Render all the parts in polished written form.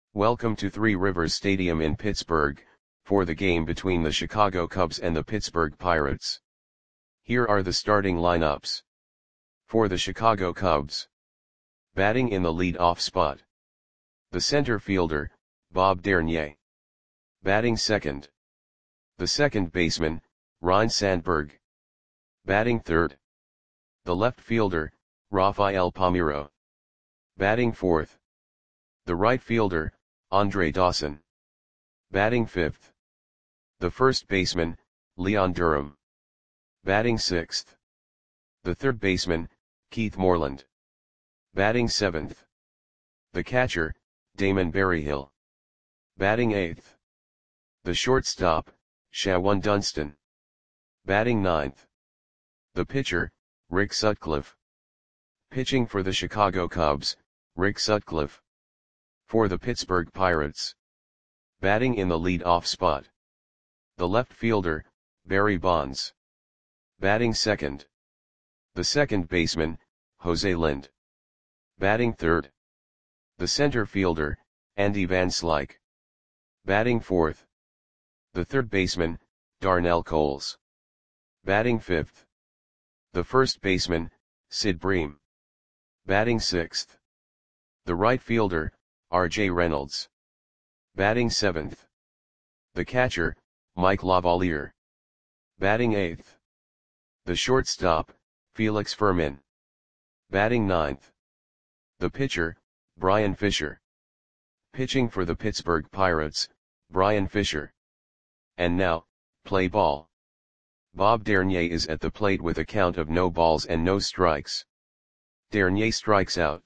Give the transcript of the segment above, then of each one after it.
Welcome to Three Rivers Stadium in Pittsburgh, for the game between the Chicago Cubs and the Pittsburgh Pirates. Here are the starting lineups. For the Chicago Cubs. Batting in the lead-off spot. The center fielder, Bob Dernier. Batting second. The second baseman, Ryne Sandberg. Batting third. The left fielder, Rafael Palmeiro. Batting fourth. The right fielder, Andre Dawson. Batting fifth. The first baseman, Leon Durham. Batting sixth. The third baseman, Keith Moreland. Batting seventh. The catcher, Damon Berryhill. Batting eighth. The shortstop, Shawon Dunston. Batting ninth. The pitcher, Rick Sutcliffe. Pitching for the Chicago Cubs, Rick Sutcliffe. For the Pittsburgh Pirates. Batting in the lead-off spot. The left fielder, Barry Bonds. Batting second. The second baseman, Jose Lind. Batting third. The center fielder, Andy Van Slyke. Batting fourth. The third baseman, Darnell Coles. Batting fifth. The first baseman, Sid Bream. Batting sixth. The right fielder, R.J. Reynolds. Batting seventh. The catcher, Mike Lavalier. Batting eighth. The shortstop, Felix Fermin. Batting ninth. The pitcher, Brian Fisher. Pitching for the Pittsburgh Pirates, Brian Fisher. And now, play ball. Bob Dernier is at the plate with a count of no balls and no strikes. Dernier strikes out.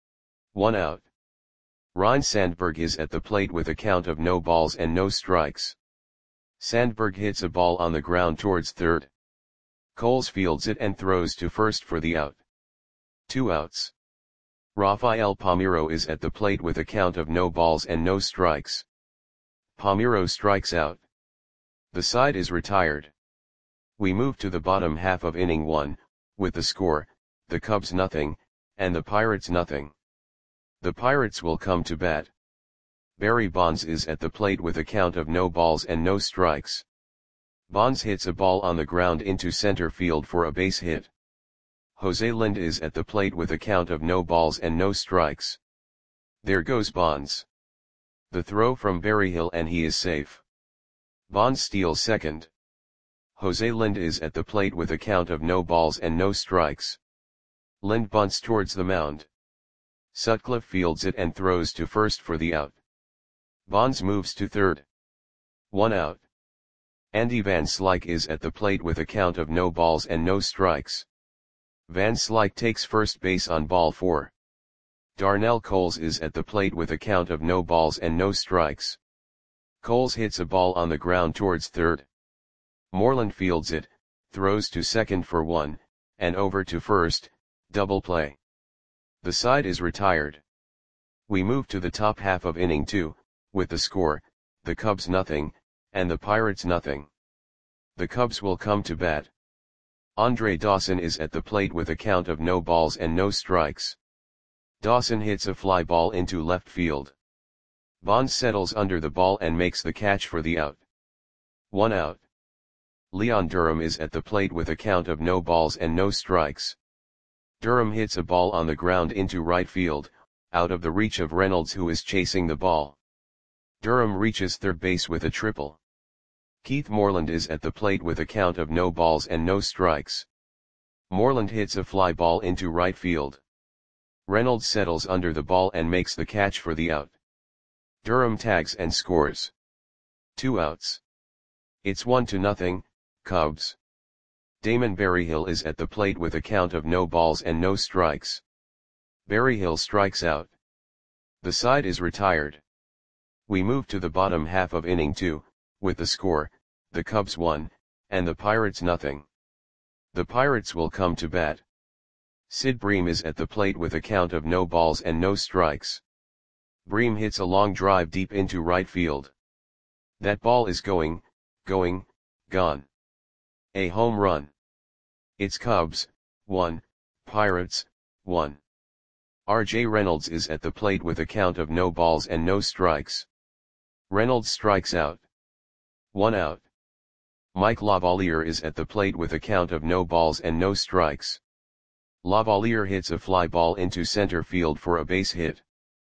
1 out. Ryne Sandberg is at the plate with a count of no balls and no strikes. Sandberg hits a ball on the ground towards third. Coles fields it and throws to first for the out. 2 outs. Rafael Palmeiro is at the plate with a count of no balls and no strikes. Palmeiro strikes out. The side is retired. We move to the bottom half of inning 1, with the score, the Cubs nothing, and the Pirates nothing. The Pirates will come to bat. Barry Bonds is at the plate with a count of no balls and no strikes. Bonds hits a ball on the ground into center field for a base hit. Jose Lind is at the plate with a count of no balls and no strikes. There goes Bonds. The throw from Berryhill and he is safe. Bonds steals second. Jose Lind is at the plate with a count of no balls and no strikes. Lind bunts towards the mound. Sutcliffe fields it and throws to first for the out. Bonds moves to third. 1 out. Andy Van Slyke is at the plate with a count of no balls and no strikes. Van Slyke takes first base on ball 4. Darnell Coles is at the plate with a count of no balls and no strikes. Coles hits a ball on the ground towards third. Moreland fields it, throws to second for 1, and over to first, double play. The side is retired. We move to the top half of inning 2, with the score, the Cubs nothing, and the Pirates nothing. The Cubs will come to bat. Andre Dawson is at the plate with a count of no balls and no strikes. Dawson hits a fly ball into left field. Bonds settles under the ball and makes the catch for the out. 1 out. Leon Durham is at the plate with a count of no balls and no strikes. Durham hits a ball on the ground into right field, out of the reach of Reynolds who is chasing the ball. Durham reaches third base with a triple. Keith Moreland is at the plate with a count of no balls and no strikes. Moreland hits a fly ball into right field. Reynolds settles under the ball and makes the catch for the out. Durham tags and scores. 2 outs. It's 1-0, Cubs. Damon Berryhill is at the plate with a count of no balls and no strikes. Berryhill strikes out. The side is retired. We move to the bottom half of inning 2, with the score, the Cubs 1, and the Pirates nothing. The Pirates will come to bat. Sid Bream is at the plate with a count of no balls and no strikes. Bream hits a long drive deep into right field. That ball is gone. A home run. It's Cubs 1, Pirates 1. R.J. Reynolds is at the plate with a count of no balls and no strikes. Reynolds strikes out. 1 out. Mike Lavalier is at the plate with a count of no balls and no strikes. Lavalier hits a fly ball into center field for a base hit.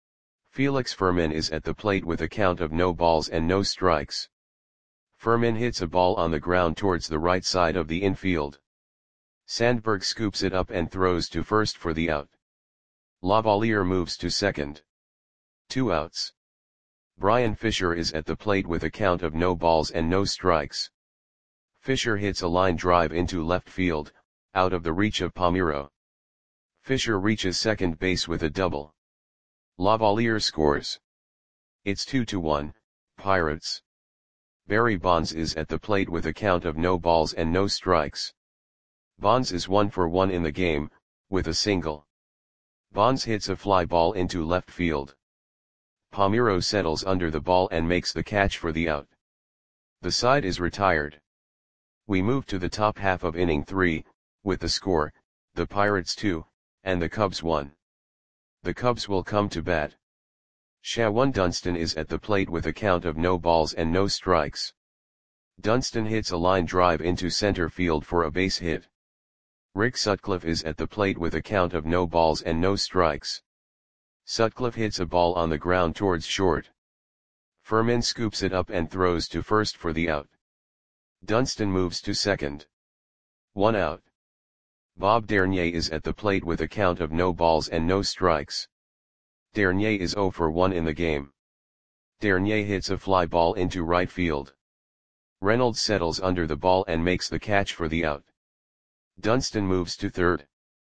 Felix Fermin is at the plate with a count of no balls and no strikes. Fermin hits a ball on the ground towards the right side of the infield. Sandberg scoops it up and throws to first for the out. Lavalier moves to second. 2 outs. Brian Fisher is at the plate with a count of no balls and no strikes. Fisher hits a line drive into left field, out of the reach of Palmeiro. Fisher reaches second base with a double. Lavalier scores. It's 2-1, Pirates. Barry Bonds is at the plate with a count of no balls and no strikes. Bonds is 1 for 1 in the game, with a single. Bonds hits a fly ball into left field. Palmeiro settles under the ball and makes the catch for the out. The side is retired. We move to the top half of inning 3, with the score, the Pirates 2, and the Cubs 1. The Cubs will come to bat. Shawan Dunston is at the plate with a count of no balls and no strikes. Dunston hits a line drive into center field for a base hit. Rick Sutcliffe is at the plate with a count of no balls and no strikes. Sutcliffe hits a ball on the ground towards short. Fermin scoops it up and throws to first for the out. Dunston moves to second. 1 out. Bob Dernier is at the plate with a count of no balls and no strikes. Dernier is 0 for 1 in the game. Dernier hits a fly ball into right field. Reynolds settles under the ball and makes the catch for the out. Dunston moves to third.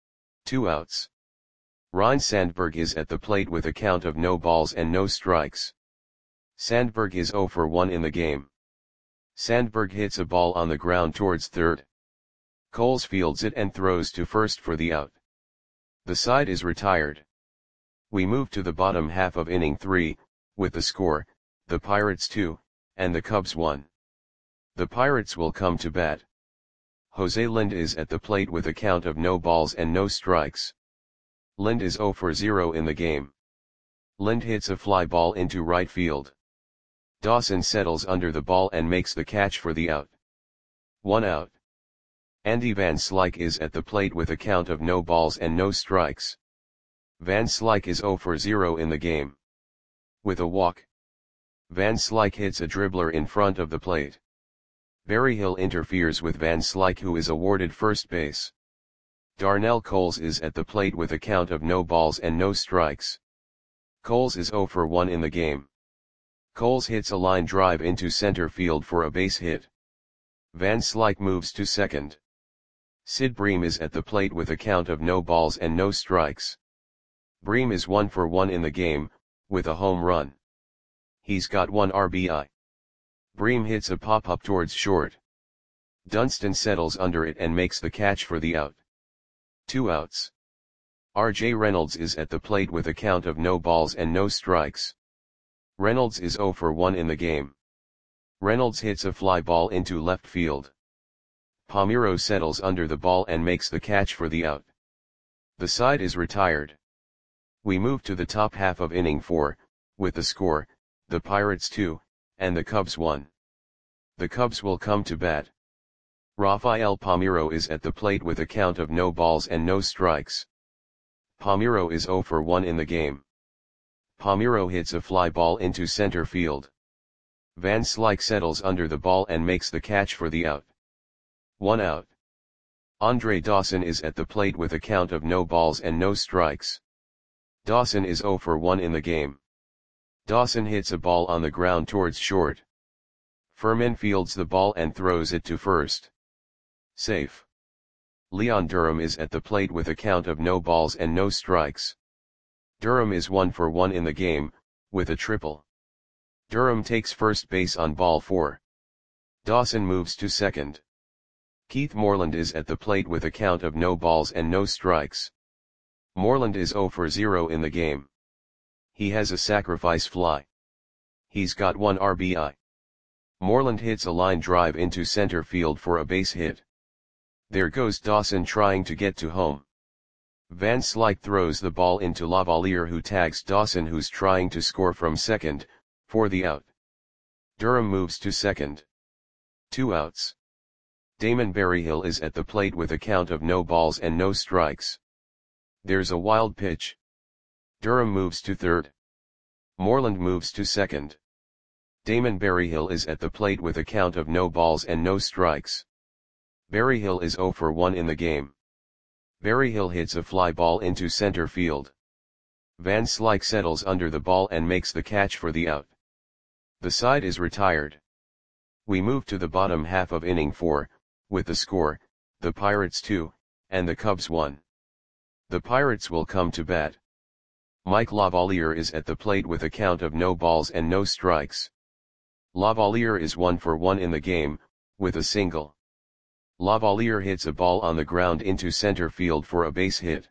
2 outs. Ryne Sandberg is at the plate with a count of no balls and no strikes. Sandberg is 0 for 1 in the game. Sandberg hits a ball on the ground towards third. Coles fields it and throws to first for the out. The side is retired. We move to the bottom half of inning 3, with the score, the Pirates 2, and the Cubs 1. The Pirates will come to bat. Jose Lind is at the plate with a count of no balls and no strikes. Lind is 0 for 0 in the game. Lind hits a fly ball into right field. Dawson settles under the ball and makes the catch for the out. 1 out. Andy Van Slyke is at the plate with a count of no balls and no strikes. Van Slyke is 0 for 0 in the game. With a walk. Van Slyke hits a dribbler in front of the plate. Berryhill interferes with Van Slyke, who is awarded first base. Darnell Coles is at the plate with a count of no balls and no strikes. Coles is 0 for 1 in the game. Coles hits a line drive into center field for a base hit. Van Slyke moves to second. Sid Bream is at the plate with a count of no balls and no strikes. Bream is 1 for 1 in the game, with a home run. He's got 1 RBI. Bream hits a pop-up towards short. Dunston settles under it and makes the catch for the out. 2 outs. R.J. Reynolds is at the plate with a count of no balls and no strikes. Reynolds is 0 for 1 in the game. Reynolds hits a fly ball into left field. Palmeiro settles under the ball and makes the catch for the out. The side is retired. We move to the top half of inning 4, with the score, the Pirates 2, and the Cubs 1. The Cubs will come to bat. Rafael Palmeiro is at the plate with a count of no balls and no strikes. Palmeiro is 0 for 1 in the game. Palmeiro hits a fly ball into center field. Van Slyke settles under the ball and makes the catch for the out. 1 out. Andre Dawson is at the plate with a count of no balls and no strikes. Dawson is 0 for 1 in the game. Dawson hits a ball on the ground towards short. Fermin fields the ball and throws it to first. Safe. Leon Durham is at the plate with a count of no balls and no strikes. Durham is 1 for 1 in the game, with a triple. Durham takes first base on ball 4. Dawson moves to second. Keith Moreland is at the plate with a count of no balls and no strikes. Moreland is 0 for 0 in the game. He has a sacrifice fly. He's got 1 RBI. Moreland hits a line drive into center field for a base hit. There goes Dawson trying to get to home. Van Slyke throws the ball into Lavalier, who tags Dawson, who's trying to score from second, for the out. Durham moves to second. 2 outs. Damon Berryhill is at the plate with a count of no balls and no strikes. There's a wild pitch. Durham moves to third. Moreland moves to second. Damon Berryhill is at the plate with a count of no balls and no strikes. Berryhill is 0 for 1 in the game. Berryhill hits a fly ball into center field. Van Slyke settles under the ball and makes the catch for the out. The side is retired. We move to the bottom half of inning 4, with the score, the Pirates 2, and the Cubs 1. The Pirates will come to bat. Mike Lavalier is at the plate with a count of no balls and no strikes. Lavalier is 1 for 1 in the game, with a single. Lavalier hits a ball on the ground into center field for a base hit.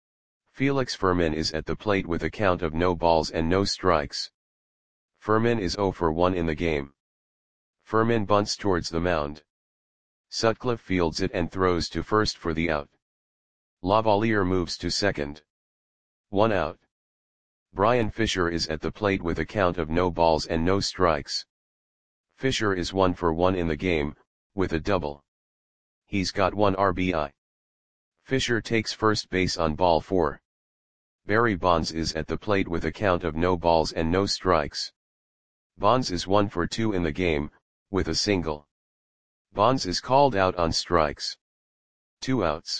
Felix Fermin is at the plate with a count of no balls and no strikes. Fermin is 0 for 1 in the game. Fermin bunts towards the mound. Sutcliffe fields it and throws to first for the out. Lavalier moves to second. 1 out. Brian Fisher is at the plate with a count of no balls and no strikes. Fisher is 1 for 1 in the game, with a double. He's got 1 RBI. Fisher takes first base on ball 4. Barry Bonds is at the plate with a count of no balls and no strikes. Bonds is 1 for 2 in the game, with a single. Bonds is called out on strikes. 2 outs.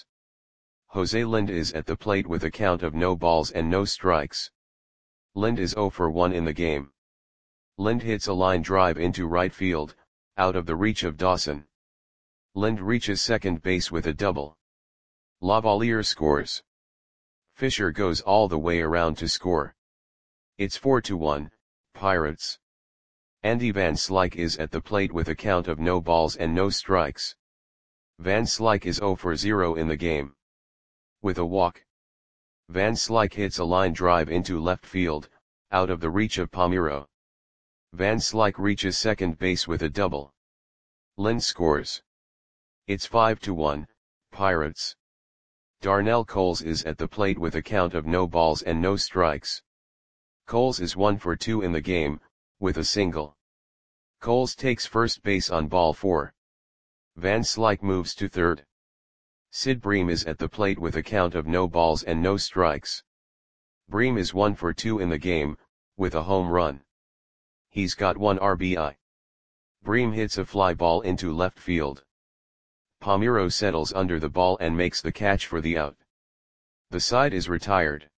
Jose Lind is at the plate with a count of no balls and no strikes. Lind is 0 for 1 in the game. Lind hits a line drive into right field, out of the reach of Dawson. Lind reaches second base with a double. Lavalier scores. Fisher goes all the way around to score. It's 4-1, Pirates. Andy Van Slyke is at the plate with a count of no balls and no strikes. Van Slyke is 0 for 0 in the game. With a walk. Van Slyke hits a line drive into left field, out of the reach of Palmeiro. Van Slyke reaches second base with a double. Lind scores. It's 5-1, Pirates. Darnell Coles is at the plate with a count of no balls and no strikes. Coles is 1 for 2 in the game, with a single. Coles takes first base on ball 4. Van Slyke moves to third. Sid Bream is at the plate with a count of no balls and no strikes. Bream is 1 for 2 in the game, with a home run. He's got 1 RBI. Bream hits a fly ball into left field. Palmeiro settles under the ball and makes the catch for the out. The side is retired.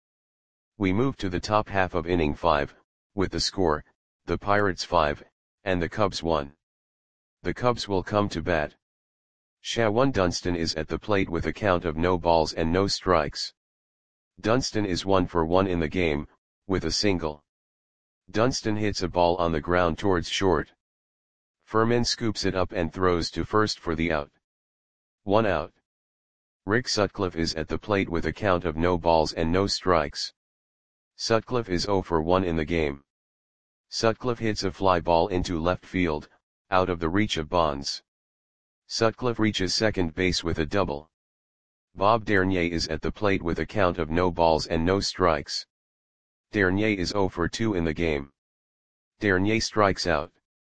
We move to the top half of inning 5, with the score, the Pirates 5, and the Cubs 1. The Cubs will come to bat. Shawan Dunston is at the plate with a count of no balls and no strikes. Dunston is 1 for 1 in the game, with a single. Dunston hits a ball on the ground towards short. Fermin scoops it up and throws to first for the out. 1 out. Rick Sutcliffe is at the plate with a count of no balls and no strikes. Sutcliffe is 0 for 1 in the game. Sutcliffe hits a fly ball into left field, out of the reach of Bonds. Sutcliffe reaches second base with a double. Bob Dernier is at the plate with a count of no balls and no strikes. Dernier is 0 for 2 in the game. Dernier strikes out.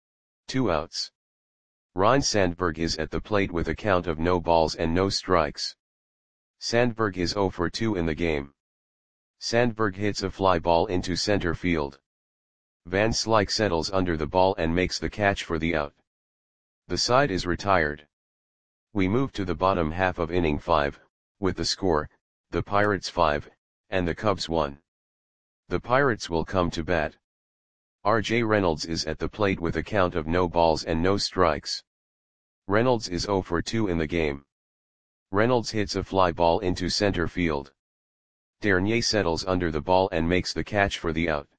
2 outs. Ryne Sandberg is at the plate with a count of no balls and no strikes. Sandberg is 0 for 2 in the game. Sandberg hits a fly ball into center field. Van Slyke settles under the ball and makes the catch for the out. The side is retired. We move to the bottom half of inning 5, with the score, the Pirates 5, and the Cubs 1. The Pirates will come to bat. R.J. Reynolds is at the plate with a count of no balls and no strikes. Reynolds is 0 for 2 in the game. Reynolds hits a fly ball into center field. Dernier settles under the ball and makes the catch for the out.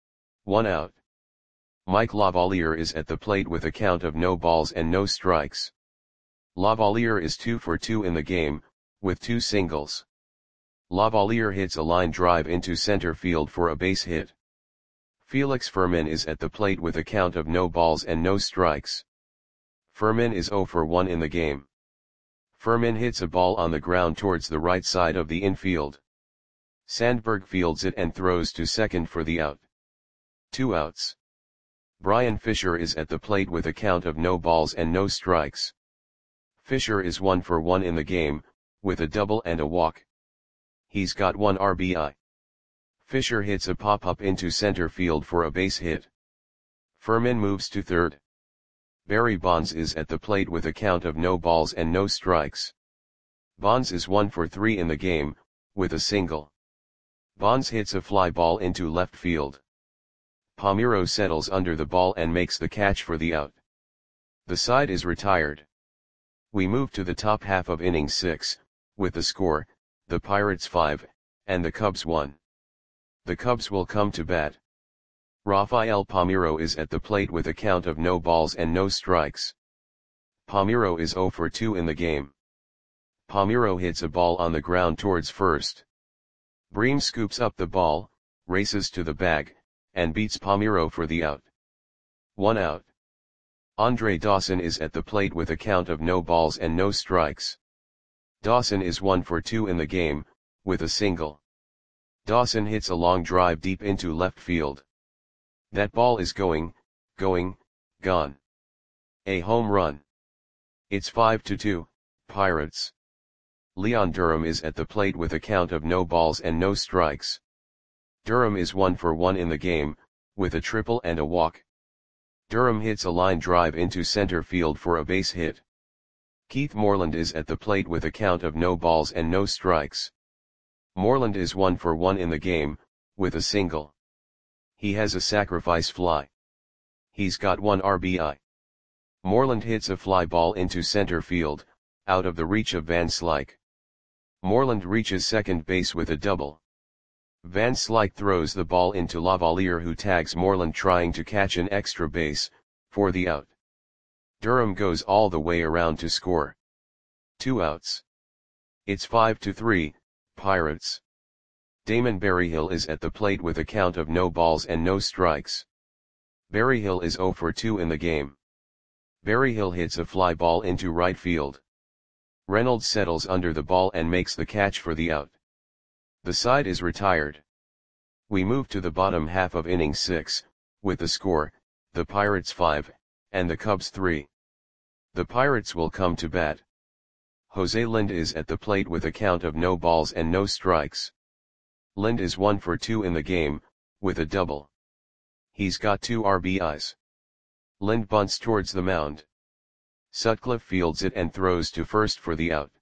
1 out. Mike Lavalier is at the plate with a count of no balls and no strikes. Lavalier is 2 for 2 in the game, with 2 singles. Lavalier hits a line drive into center field for a base hit. Felix Fermin is at the plate with a count of no balls and no strikes. Fermin is 0 for 1 in the game. Furman hits a ball on the ground towards the right side of the infield. Sandberg fields it and throws to second for the out. 2 outs. Brian Fisher is at the plate with a count of no balls and no strikes. Fisher is 1 for 1 in the game, with a double and a walk. He's got 1 RBI. Fisher hits a pop-up into center field for a base hit. Furman moves to third. Barry Bonds is at the plate with a count of no balls and no strikes. Bonds is 1 for 3 in the game, with a single. Bonds hits a fly ball into left field. Palmeiro settles under the ball and makes the catch for the out. The side is retired. We move to the top half of inning 6, with the score, the Pirates 5, and the Cubs 1. The Cubs will come to bat. Rafael Palmeiro is at the plate with a count of no balls and no strikes. Palmeiro is 0 for 2 in the game. Palmeiro hits a ball on the ground towards first. Bream scoops up the ball, races to the bag, and beats Palmeiro for the out. 1 out. Andre Dawson is at the plate with a count of no balls and no strikes. Dawson is 1 for 2 in the game, with a single. Dawson hits a long drive deep into left field. That ball is gone. A home run. It's 5-2, Pirates. Leon Durham is at the plate with a count of no balls and no strikes. Durham is 1 for 1 in the game, with a triple and a walk. Durham hits a line drive into center field for a base hit. Keith Moreland is at the plate with a count of no balls and no strikes. Moreland is 1 for 1 in the game, with a single. He has a sacrifice fly. He's got 1 RBI. Moreland hits a fly ball into center field, out of the reach of Van Slyke. Moreland reaches second base with a double. Van Slyke throws the ball into Lavalier, who tags Moreland trying to catch an extra base, for the out. Durham goes all the way around to score. 2 outs. It's 5-3, Pirates. Damon Berryhill is at the plate with a count of no balls and no strikes. Berryhill is 0 for 2 in the game. Berryhill hits a fly ball into right field. Reynolds settles under the ball and makes the catch for the out. The side is retired. We move to the bottom half of inning 6, with the score, the Pirates 5, and the Cubs 3. The Pirates will come to bat. Jose Lind is at the plate with a count of no balls and no strikes. Lind is 1 for 2 in the game, with a double. He's got 2 RBIs. Lind bunts towards the mound. Sutcliffe fields it and throws to first for the out.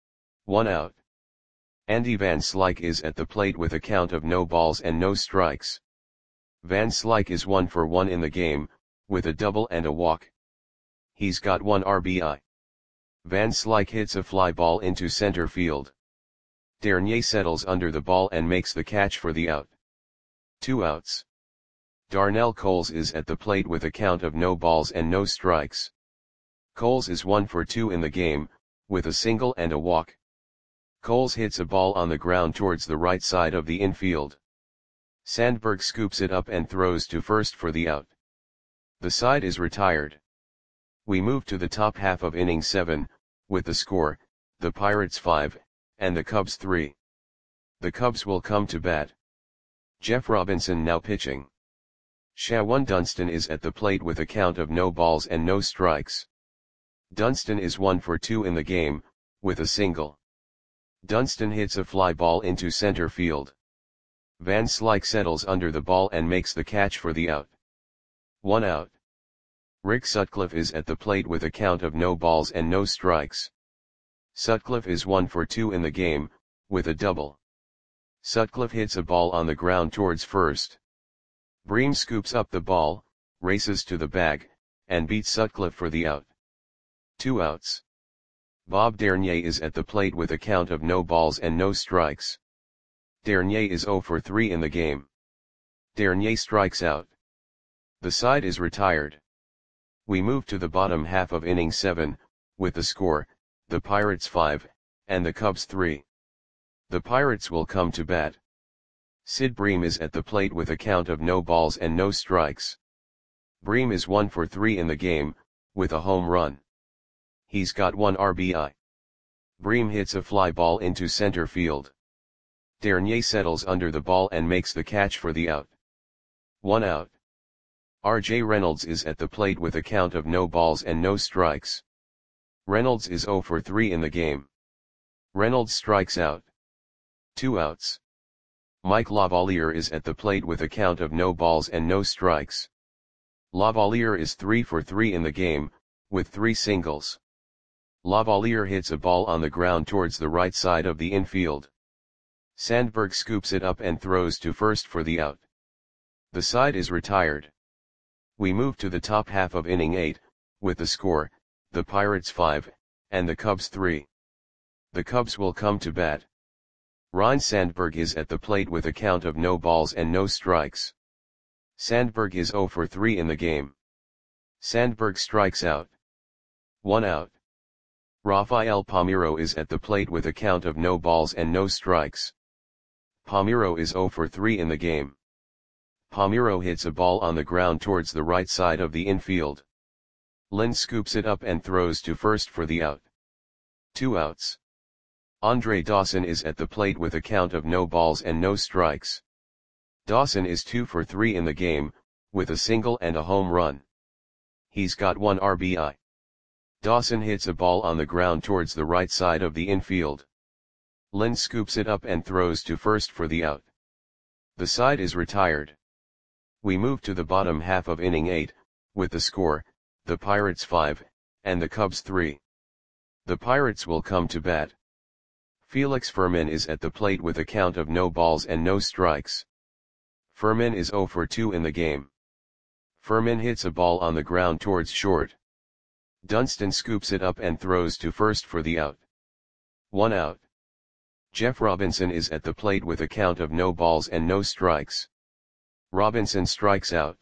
1 out. Andy Van Slyke is at the plate with a count of no balls and no strikes. Van Slyke is 1 for 1 in the game, with a double and a walk. He's got 1 RBI. Van Slyke hits a fly ball into center field. Dernier settles under the ball and makes the catch for the out. 2 outs. Darnell Coles is at the plate with a count of no balls and no strikes. Coles is 1 for 2 in the game, with a single and a walk. Coles hits a ball on the ground towards the right side of the infield. Sandberg scoops it up and throws to first for the out. The side is retired. We move to the top half of inning 7, with the score, the Pirates 5, and the Cubs 3. The Cubs will come to bat. Jeff Robinson now pitching. Shawan Dunston is at the plate with a count of no balls and no strikes. Dunston is 1 for 2 in the game, with a single. Dunston hits a fly ball into center field. Van Slyke settles under the ball and makes the catch for the out. 1 out. Rick Sutcliffe is at the plate with a count of no balls and no strikes. Sutcliffe is 1 for 2 in the game, with a double. Sutcliffe hits a ball on the ground towards first. Bream scoops up the ball, races to the bag, and beats Sutcliffe for the out. 2 outs. Bob Dernier is at the plate with a count of no balls and no strikes. Dernier is 0 for 3 in the game. Dernier strikes out. The side is retired. We move to the bottom half of inning 7, with the score, the Pirates 5, and the Cubs 3. The Pirates will come to bat. Sid Bream is at the plate with a count of no balls and no strikes. Bream is 1 for 3 in the game, with a home run. He's got 1 RBI. Bream hits a fly ball into center field. Dernier settles under the ball and makes the catch for the out. 1 out. R.J. Reynolds is at the plate with a count of no balls and no strikes. Reynolds is 0 for 3 in the game. Reynolds strikes out. 2 outs. Mike Lavalier is at the plate with a count of no balls and no strikes. Lavalier is 3 for 3 in the game, with 3 singles. Lavalier hits a ball on the ground towards the right side of the infield. Sandberg scoops it up and throws to first for the out. The side is retired. We move to the top half of inning 8, with the score, the Pirates 5, and the Cubs 3. The Cubs will come to bat. Ryne Sandberg is at the plate with a count of no balls and no strikes. Sandberg is 0 for 3 in the game. Sandberg strikes out. 1 out. Rafael Palmeiro is at the plate with a count of no balls and no strikes. Palmeiro is 0 for 3 in the game. Palmeiro hits a ball on the ground towards the right side of the infield. Lind scoops it up and throws to first for the out. 2 outs. Andre Dawson is at the plate with a count of no balls and no strikes. Dawson is 2 for 3 in the game, with a single and a home run. He's got 1 RBI. Dawson hits a ball on the ground towards the right side of the infield. Lind scoops it up and throws to first for the out. The side is retired. We move to the bottom half of inning 8, with the score, the Pirates 5, and the Cubs 3. The Pirates will come to bat. Felix Fermin is at the plate with a count of no balls and no strikes. Fermin is 0 for 2 in the game. Fermin hits a ball on the ground towards short. Dunston scoops it up and throws to first for the out. 1 out. Jeff Robinson is at the plate with a count of no balls and no strikes. Robinson strikes out.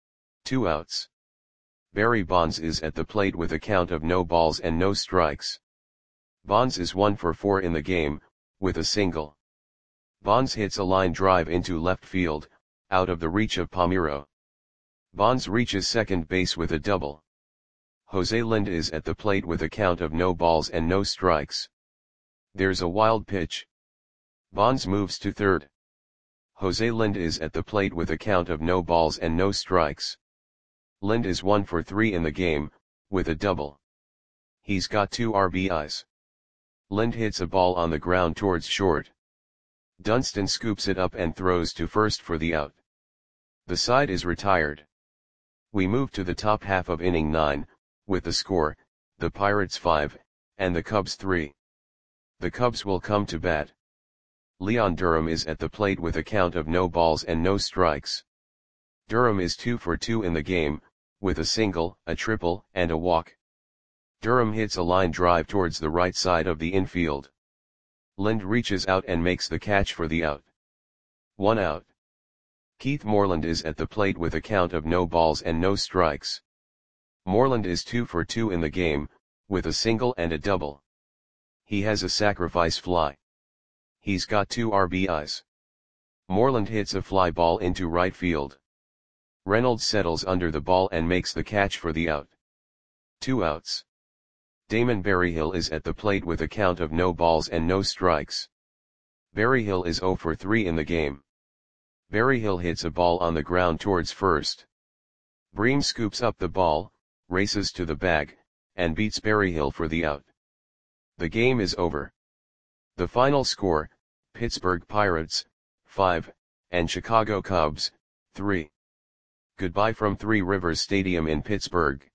2 outs. Barry Bonds is at the plate with a count of no balls and no strikes. Bonds is 1 for 4 in the game, with a single. Bonds hits a line drive into left field, out of the reach of Palmeiro. Bonds reaches second base with a double. Jose Lind is at the plate with a count of no balls and no strikes. There's a wild pitch. Bonds moves to third. Jose Lind is at the plate with a count of no balls and no strikes. Lind is 1 for 3 in the game, with a double. He's got 2 RBIs. Lind hits a ball on the ground towards short. Dunston scoops it up and throws to first for the out. The side is retired. We move to the top half of inning 9, with the score, the Pirates 5, and the Cubs 3. The Cubs will come to bat. Leon Durham is at the plate with a count of no balls and no strikes. Durham is 2 for 2 in the game, with a single, a triple, and a walk. Durham hits a line drive towards the right side of the infield. Lind reaches out and makes the catch for the out. 1 out. Keith Moreland is at the plate with a count of no balls and no strikes. Moreland is 2 for 2 in the game, with a single and a double. He has a sacrifice fly. He's got 2 RBIs. Moreland hits a fly ball into right field. Reynolds settles under the ball and makes the catch for the out. 2 outs. Damon Berryhill is at the plate with a count of no balls and no strikes. Berryhill is 0 for 3 in the game. Berryhill hits a ball on the ground towards first. Bream scoops up the ball, races to the bag, and beats Berryhill for the out. The game is over. The final score, Pittsburgh Pirates, 5, and Chicago Cubs, 3. Goodbye from Three Rivers Stadium in Pittsburgh.